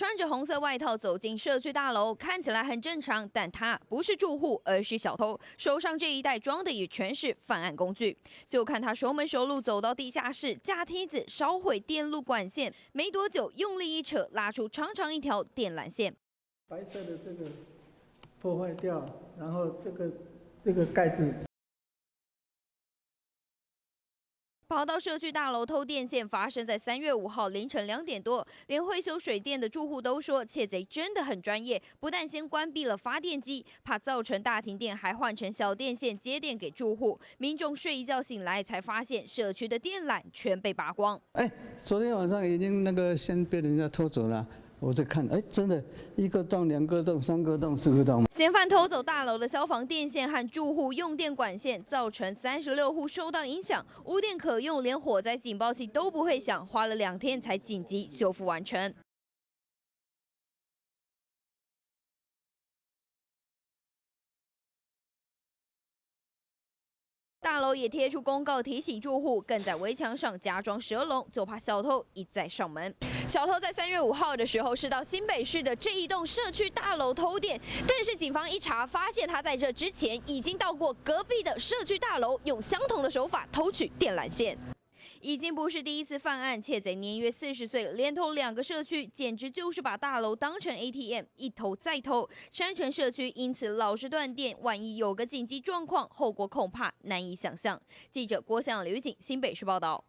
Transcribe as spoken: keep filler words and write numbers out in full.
穿着红色外套走进社区大楼，看起来很正常，但他不是住户，而是小偷，手上这一袋装的也全是犯案工具。就看他熟门熟路走到地下室，架梯子烧毁电路管线，没多久用力一扯，拉出长长一条电缆线。 白色的这个破坏掉，然后这个这个盖子。 跑到社区大楼偷电线，发生在三月五号凌晨两点多。连会修水电的住户都说，窃贼真的很专业，不但先关闭了发电机，怕造成大停电，还换成小电线接电给住户。民众睡一觉醒来，才发现社区的电缆全被拔光。 哎，昨天晚上已经那个线被人家偷走了。 我在看，哎，真的，一个洞、两个洞、三个洞、四个洞。 嫌犯偷走大楼的消防电线和住户用电管线，造成三十六户受到影响，无电可用，连火灾警报器都不会响，花了两天才紧急修复完成。大楼也贴出公告提醒住户，更在围墙上加装蛇笼，就怕小偷一再上门。小偷在三月五号的时候是到新北市的这一栋社区大楼偷电，但是警方一查发现他在这之前已经到过隔壁的社区大楼，用相同的手法偷取电缆线。 已经不是第一次犯案，窃贼年约四十岁，连偷两个社区，简直就是把大楼当成 A T M， 一偷再偷。山城社区因此老是断电，万一有个紧急状况，后果恐怕难以想象。记者郭向、刘玉景，新北市报道。